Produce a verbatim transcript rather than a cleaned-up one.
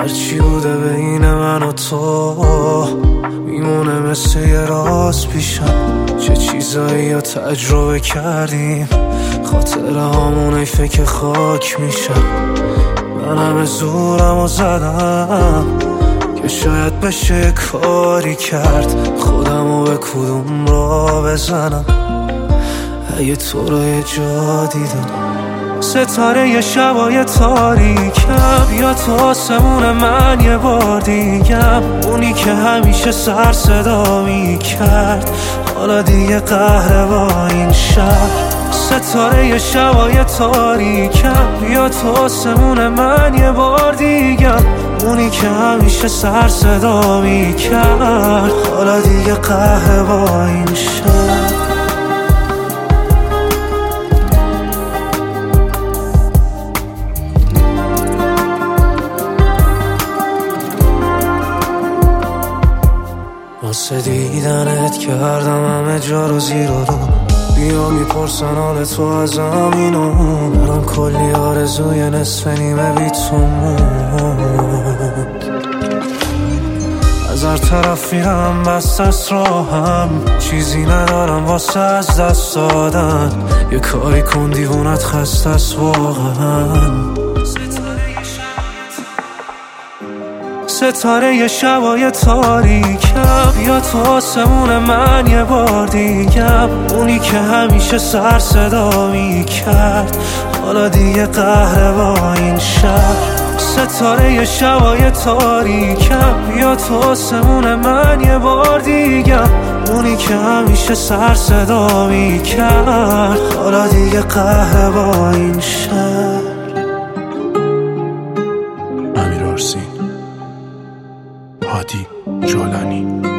هرچی بوده بین من و تو میمونه مثل یه راز پیشم. چه چیزایی یا تجربه کردیم خاطره هامون ای فکر خاک میشم. من همه زورم و زدم که شاید بشه کاری کرد خودمو به کدوم را بزنم اگه تو رو یه جا دیدم. ستاره یه شبای تاریکم یا تو آسمون من یه بار دیگم. اونی که همیشه سر صدا می کرد حالا دیگه قهره با این شهر. ستاره یه شبای تاریکم یا تو آسمون من یه بار دیگم. اونی که همیشه سر صدا می کرد حالا دیگه قهره با این شهر. واسه دیدنت کردم همه جا رو زیر و رو. بیا میپرسن حال تو از همینو. الان کلی آرزوی نصف نیمه بی تو موند. از هر طرف میرم بست از راهم چیزی ندارم واسه از دست دادن. یه کاری کن دیوونت خسته است واقعا. ستاره یه شبای تاریکم یا تو آسمون من یه بار دیگم. اونی که همیشه سر صدا می کرد حالا دیگه قهره با این شهر. ستاره یه شبای تاریکم یا تو آسمون من یه بار دیگم. اونی که همیشه سر صدا می کرد حالا دیگه قهره با این شهر. امیر آرسین، هادی جولانی.